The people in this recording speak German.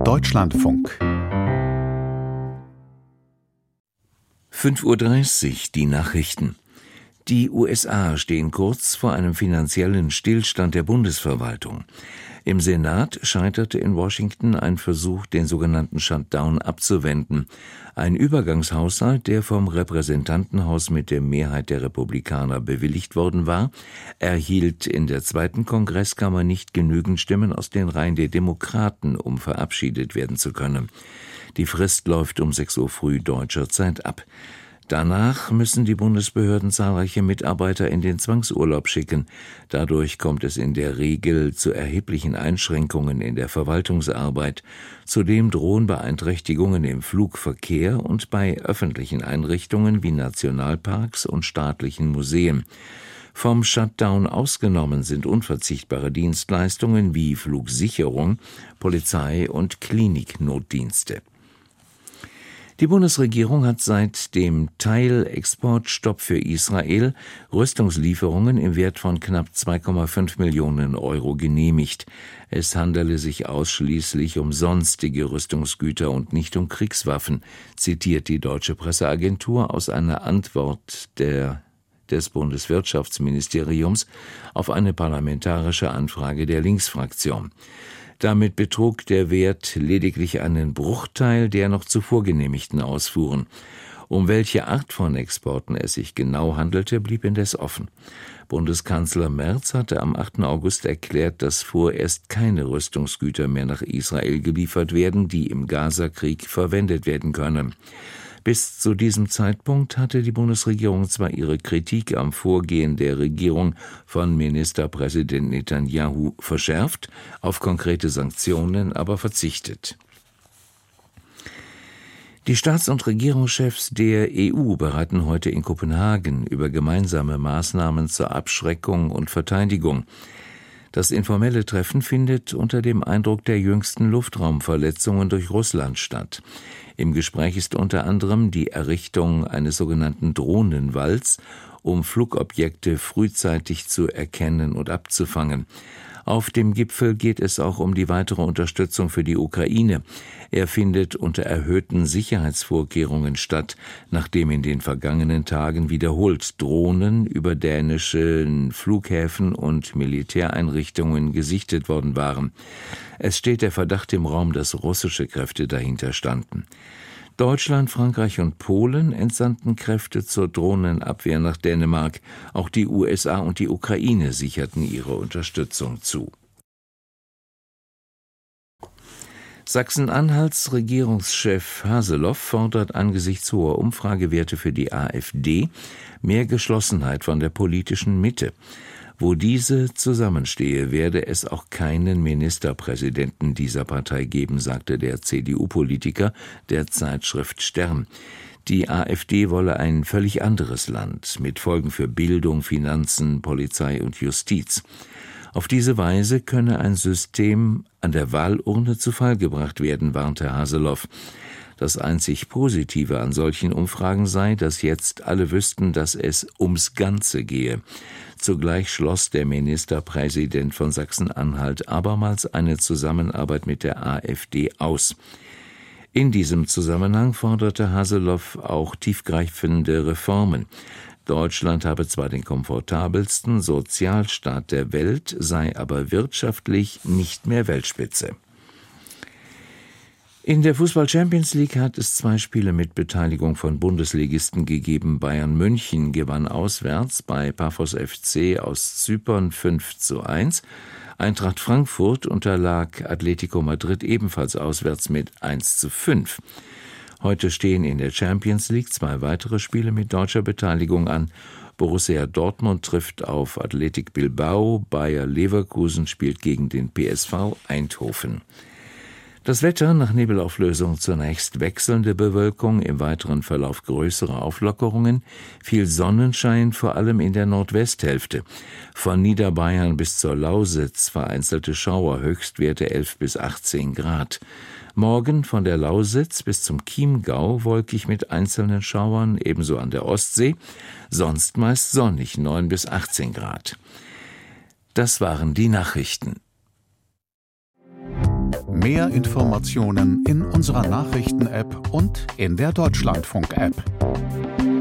Deutschlandfunk 5:30 Uhr, die Nachrichten. Die USA stehen kurz vor einem finanziellen Stillstand der Bundesverwaltung. Im Senat scheiterte in Washington ein Versuch, den sogenannten Shutdown abzuwenden. Ein Übergangshaushalt, der vom Repräsentantenhaus mit der Mehrheit der Republikaner bewilligt worden war, erhielt in der zweiten Kongresskammer nicht genügend Stimmen aus den Reihen der Demokraten, um verabschiedet werden zu können. Die Frist läuft um 6 Uhr früh deutscher Zeit ab. Danach müssen die Bundesbehörden zahlreiche Mitarbeiter in den Zwangsurlaub schicken. Dadurch kommt es in der Regel zu erheblichen Einschränkungen in der Verwaltungsarbeit. Zudem drohen Beeinträchtigungen im Flugverkehr und bei öffentlichen Einrichtungen wie Nationalparks und staatlichen Museen. Vom Shutdown ausgenommen sind unverzichtbare Dienstleistungen wie Flugsicherung, Polizei und Kliniknotdienste. Die Bundesregierung hat seit dem Teilexportstopp für Israel Rüstungslieferungen im Wert von knapp 2,5 Millionen Euro genehmigt. Es handele sich ausschließlich um sonstige Rüstungsgüter und nicht um Kriegswaffen, zitiert die Deutsche Presseagentur aus einer Antwort des Bundeswirtschaftsministeriums auf eine parlamentarische Anfrage der Linksfraktion. Damit betrug der Wert lediglich einen Bruchteil der noch zuvor genehmigten Ausfuhren. Um welche Art von Exporten es sich genau handelte, blieb indes offen. Bundeskanzler Merz hatte am 8. August erklärt, dass vorerst keine Rüstungsgüter mehr nach Israel geliefert werden, die im Gaza-Krieg verwendet werden können. Bis zu diesem Zeitpunkt hatte die Bundesregierung zwar ihre Kritik am Vorgehen der Regierung von Ministerpräsident Netanyahu verschärft, auf konkrete Sanktionen aber verzichtet. Die Staats- und Regierungschefs der EU beraten heute in Kopenhagen über gemeinsame Maßnahmen zur Abschreckung und Verteidigung. Das informelle Treffen findet unter dem Eindruck der jüngsten Luftraumverletzungen durch Russland statt. Im Gespräch ist unter anderem die Errichtung eines sogenannten Drohnenwalls, um Flugobjekte frühzeitig zu erkennen und abzufangen. Auf dem Gipfel geht es auch um die weitere Unterstützung für die Ukraine. Er findet unter erhöhten Sicherheitsvorkehrungen statt, nachdem in den vergangenen Tagen wiederholt Drohnen über dänischen Flughäfen und Militäreinrichtungen gesichtet worden waren. Es steht der Verdacht im Raum, dass russische Kräfte dahinter standen. Deutschland, Frankreich und Polen entsandten Kräfte zur Drohnenabwehr nach Dänemark. Auch die USA und die Ukraine sicherten ihre Unterstützung zu. Sachsen-Anhalts Regierungschef Haseloff fordert angesichts hoher Umfragewerte für die AfD mehr Geschlossenheit von der politischen Mitte. Wo diese zusammenstehe, werde es auch keinen Ministerpräsidenten dieser Partei geben, sagte der CDU-Politiker der Zeitschrift Stern. Die AfD wolle ein völlig anderes Land mit Folgen für Bildung, Finanzen, Polizei und Justiz. Auf diese Weise könne ein System an der Wahlurne zu Fall gebracht werden, warnte Haseloff. Das einzig Positive an solchen Umfragen sei, dass jetzt alle wüssten, dass es ums Ganze gehe. Zugleich schloss der Ministerpräsident von Sachsen-Anhalt abermals eine Zusammenarbeit mit der AfD aus. In diesem Zusammenhang forderte Haseloff auch tiefgreifende Reformen. Deutschland habe zwar den komfortabelsten Sozialstaat der Welt, sei aber wirtschaftlich nicht mehr Weltspitze. In der Fußball-Champions League hat es 2 Spiele mit Beteiligung von Bundesligisten gegeben. Bayern München gewann auswärts bei Paphos FC aus Zypern 5:1. Eintracht Frankfurt unterlag Atletico Madrid ebenfalls auswärts mit 1:5. Heute stehen in der Champions League 2 weitere Spiele mit deutscher Beteiligung an. Borussia Dortmund trifft auf Athletic Bilbao, Bayer Leverkusen spielt gegen den PSV Eindhoven. Das Wetter: nach Nebelauflösung zunächst wechselnde Bewölkung, im weiteren Verlauf größere Auflockerungen, viel Sonnenschein, vor allem in der Nordwesthälfte. Von Niederbayern bis zur Lausitz vereinzelte Schauer, Höchstwerte 11 bis 18 Grad. Morgen von der Lausitz bis zum Chiemgau wolkig mit einzelnen Schauern, ebenso an der Ostsee, sonst meist sonnig 9 bis 18 Grad. Das waren die Nachrichten. Mehr Informationen in unserer Nachrichten-App und in der Deutschlandfunk-App.